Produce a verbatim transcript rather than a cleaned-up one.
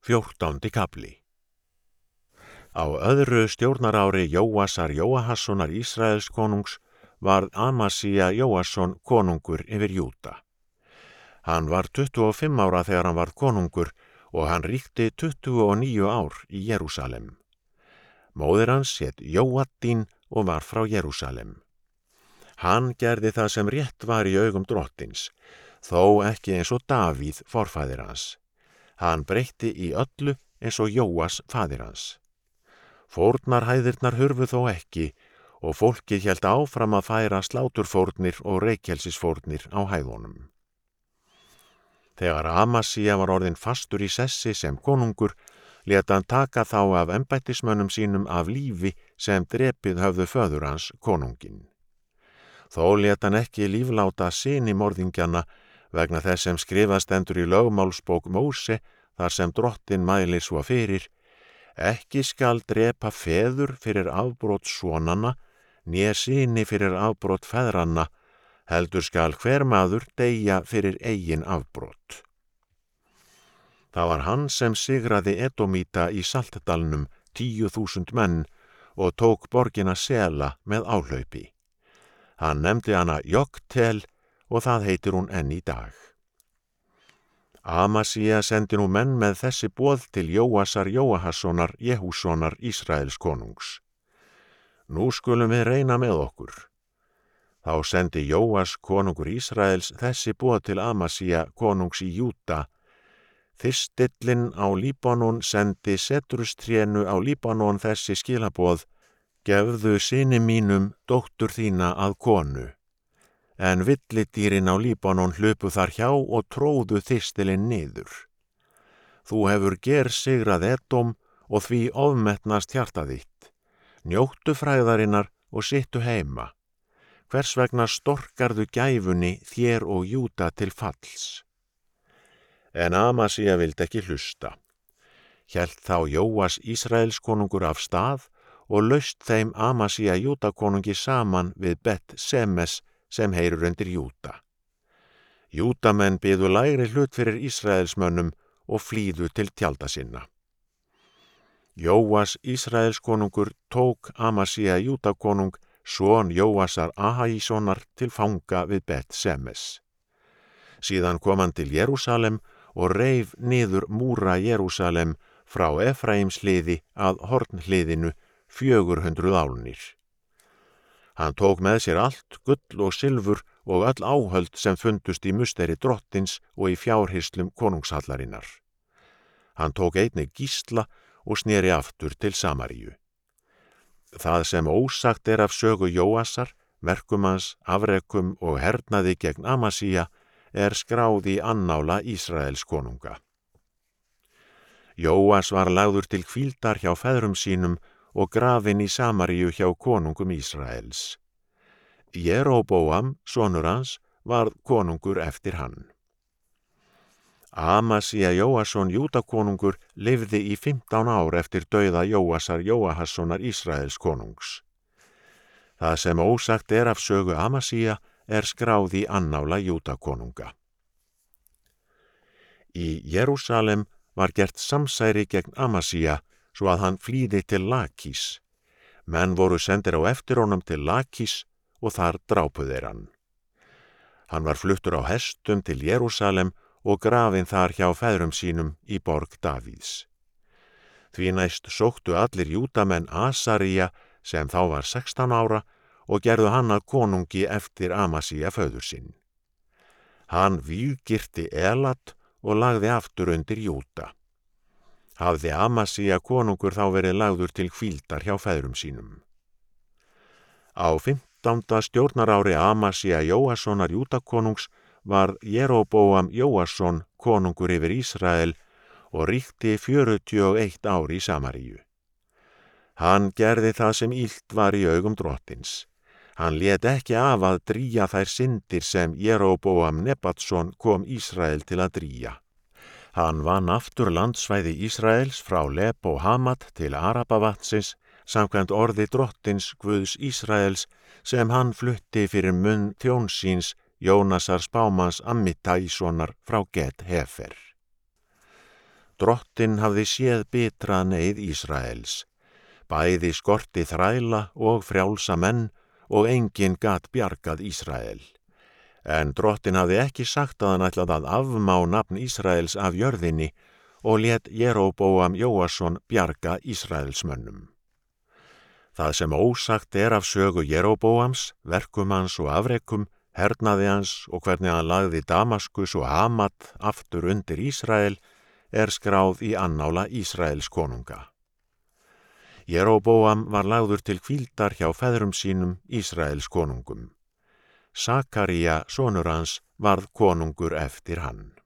Fjórtándi kafli. Á öðru stjórnarári Jóasar Jóahassonar Ísraels konungs varð Amasía Jóasson konungur yfir Júda. Hann var tuttugu og fimm ára þegar hann varð konungur og hann ríkti tuttugu og níu ár í Jerúsalem. Móðir hans hét Jóaddín og var frá Jerúsalem. Hann gerði það sem rétt var í augum drottins, þó ekki eins og Davíð forfaðir hans. Hann breytti í öllu eins og Jóas faðir hans. Fórnarhæðirnar hurfu þó ekki og fólkið hélt áfram að færa sláturfórnir og reykelsisfórnir á hæðunum. Þegar Amasía var orðinn fastur í sessi sem konungur, lét hann taka þá af embættismönnum sínum af lífi sem drepið höfðu föður hans konunginn. Þó lét hann ekki lífláta syni morðingjana vegna þess sem skrifað stendur í lögmálsbók Móse þar sem drottin mælir svo fyrir: ekki skal drepa feður fyrir afbrot sonanna, né syni fyrir afbrot feðranna, heldur skal hver maður deyja fyrir eigin afbrot. Það var hann sem sigraði Edómíta í Saltdalnum tíu þúsund menn og tók borgina Sela með áhlaupi. Hann nefndi hana Joktel og það heitir hún enn í dag. Amasía sendi nú menn með þessi boð til Jóasar Jóahassonar Jehússonar Ísraels konungs. Nú skulum við reyna með okkur. Þá sendi Jóas konungur Ísraels þessi boð til Amasía konungs í Júda: Þistillinn á Líbanon sendi setrustrénu á Líbanon þessi skilaboð: gefðu syni mínum dóttur þína að konu. En villidýrin á Líbanon hlupu þar hjá og tróðu þistilinn niður. Þú hefur gersigrað Edóm og því ofmetnast hjarta þitt. Njóttu frægðarinnar og sittu heima. Hvers vegna storkarðu gæfunni þér og Júda til falls? En Amasía vildi ekki hlusta. Hélt þá Jóas Ísraels konungur af stað og laust þeim Amasía Júda konungi saman við Bet Semes sem heyrir undir Júda. Júdamenn biðu lægri hlut fyrir Ísraelsmönnum og flýðu til tjalda sinna. Jóas Ísraels konungur tók Amasía Júda konung, son Jóasar Ahaíssonar, til fanga við Bet Semes. Síðan kom hann til Jerúsalem og reif niður múra Jerúsalem frá Efraímsliði að hornhliðinu fjögur hundruð álnir. Hann tók með sér allt gull og silfur og öll áhöld sem fundust í musteri drottins og í fjárhirslum konungshallarinnar. Hann tók einnig gísla og sneri aftur til Samaríu. Það sem ósagt er af sögu Jóasar, verkum hans, afrekum og hernaði gegn Amasía er skráð í annála Ísraels konunga. Jóas var lagður til hvíldar hjá feðrum sínum og grafinn í Samaríu hjá konungum Ísraels. Jeróboam, sonur hans, varð konungur eftir hann. Amasía Jóasson Júdakonungur lifði í fimmtán ár eftir dauða Jóasar Jóahassonar Ísraels konungs. Það sem ósagt er af sögu Amasía er skráð í annála Júdakonunga. Í Jerúsalem var gert samsæri gegn Amasía svo að hann flýði til Lakís. Menn voru sendir á eftir honum til Lakís og þar drápu þeir hann. Hann var fluttur á hestum til Jerúsalem og grafinn þar hjá feðrum sínum í borg Davíðs. Því næst sóttu allir Júdamenn Asaría, sem þá var sextán ára, og gerðu hann að konungi eftir Amasía föður sinn. Hann víggirti Elat og lagði aftur undir Júda. Hafði Amasía konungur þá verið lagður til hvíldar hjá feðrum sínum. Á fimmtánda stjórnarári Amasía Jóassonar Júdakonungs var Jeróboam Jóasson konungur yfir Ísrael og ríkti fjörutíu og eitt ár í Samaríu. Hann gerði það sem illt var í augum drottins. Hann lét ekki af að drýja þær syndir sem Jeróboam Nebatsson kom Ísrael til að drýja. Hann vann aftur landsvæði Ísraels frá Lebo Hamat til Arabavatnsins samkvæmt orði drottins Guðs Ísraels sem hann flutti fyrir munn þjóns síns Jónasar spámanns Ammittaíssonar frá Get Hefer. Drottinn hafði séð bitra neyð Ísraels, bæði skorti þræla og frjálsa menn og enginn gat bjargað Ísrael. En Drottinn hafði ekki sagt að hann ætlað að afmá nafn Ísraels af jörðinni og lét Jeróboam Jóasson bjarga Ísraelsmönnum. Það sem ósagt er af sögu Jeróboams, verkum hans og afrekum, hernaði hans og hvernig hann lagði Damaskus og Hamat aftur undir Ísrael, er skráð í annála Ísraels konunga. Jeróboam var lagður til hvíldar hjá feðrum sínum Ísraels konungum. Sakaría, sonur hans, varð konungur eftir hann.